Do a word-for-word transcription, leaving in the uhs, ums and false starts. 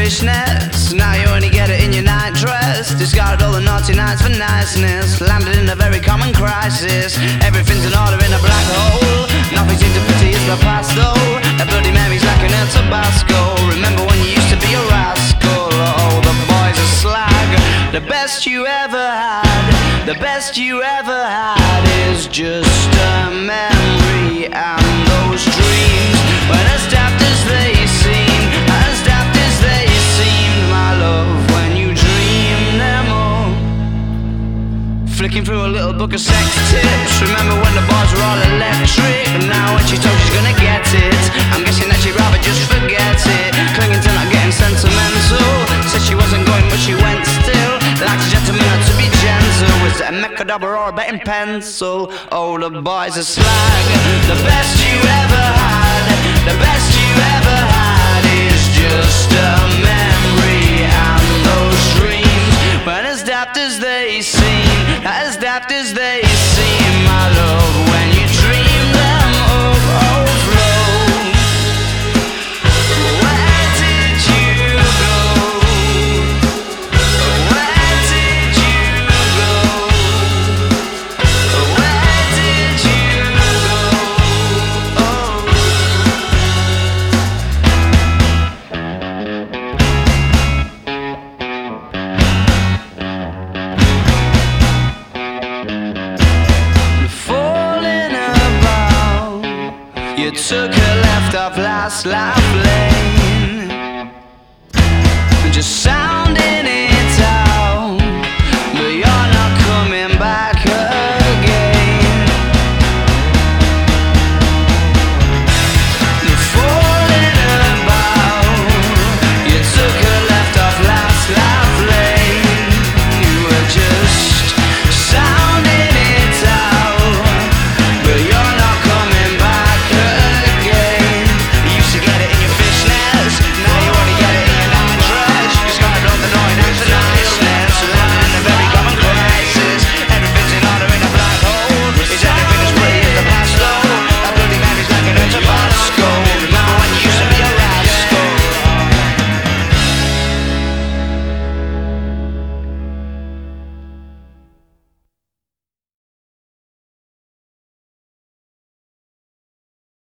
foolishness. Now you only get it in your night dress. Discarded all the naughty nights for niceness. Landed in a very common crisis. Everything's in order in a black hole. Nothing seems to pity is the past though. A Bloody Mary's like an El Tabasco. Remember when you used to be a rascal? Oh, the boys are slag. The best you ever had, the best you ever had is just a memory. And those dreams, when as daft as they seem, as daft as they seemed, my love, when you dream them all. Flicking through a little book of sex tips. Remember when the bars were all electric? And now when she told she's gonna get it, I'm guessing that she'd rather just forget it. Clinging to not getting sentimental. Said she wasn't going but she went still. Like a gentleman had to be gentle. Was it a Mechadobber or a betting pencil? Oh, the boys are slag. The best you ever had, the best you ever had is just a memory. And those dreams, when as daft as they seem, as daft as they seem, my love, when you dream them of overflow. Where did you go? Where did you go? Where did you go? Oh. Falling about, you took a left off last life lane. Just sound